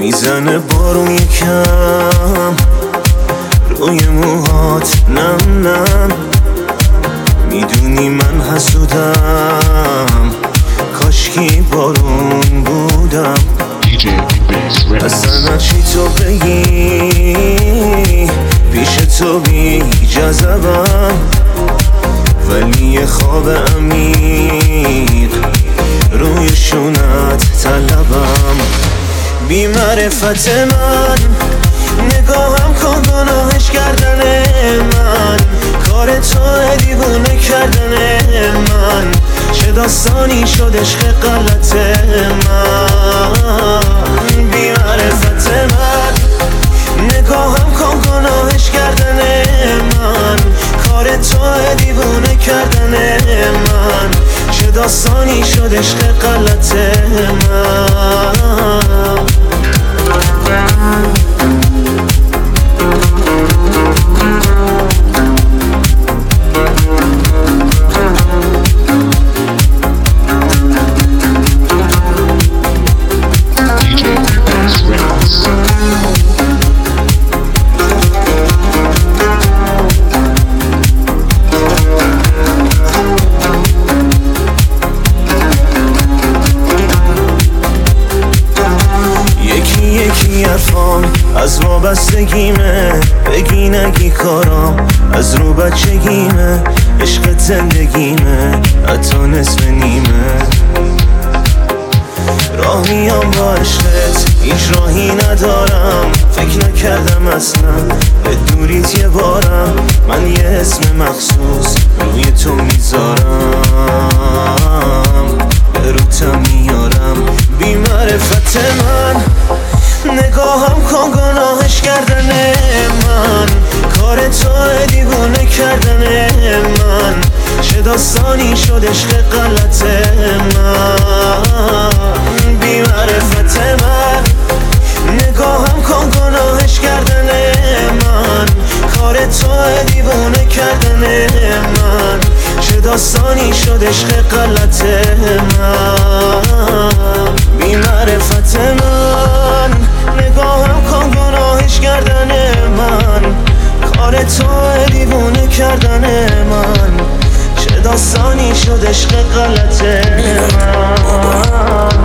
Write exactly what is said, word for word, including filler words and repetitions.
میزنه بارون یکم روی موهات نم نم. میدونی من حسودم، کاشکی بارون بودم. اصلا چی تو بگی پیش تو بی جذبم، ولی یه خواب عمیق روی شونت طلبم. بی معرفت من نگاهم کن گناهش کردن من، کار تو دیوونه کردن من. چه داستانی شد عشق غلط من. بی معرفت من نگاهم کن گناهش کردن من، کار تو دیوونه کردن من. چه داستانی شد عشق غلط من. از وابستگیمه بگی نگی کارام، از رو بچگیمه عشق زندگیمه حتی نصف نیمه. راه میام با عشقت هیچ راهی ندارم، فکر نکردم اصلا به دوریت یه بارم. من یه اسم مخصوص روی تو میذارم، به روتم میارم. بی معرفت من نگاهم کن گناهش کردن من، کار تو دیوونه کردن من. چه داستانی شد عشق غلط من. بی معرفت من نگاهم کن گناهش کردن من، کار تو دیوونه کردن من. چه داستانی شد عشق غلط من. بی معرفت من نگاهم کن گناهش کردن من، کار تو دیوونه کردن من. چه داستانی شد عشق غلط من.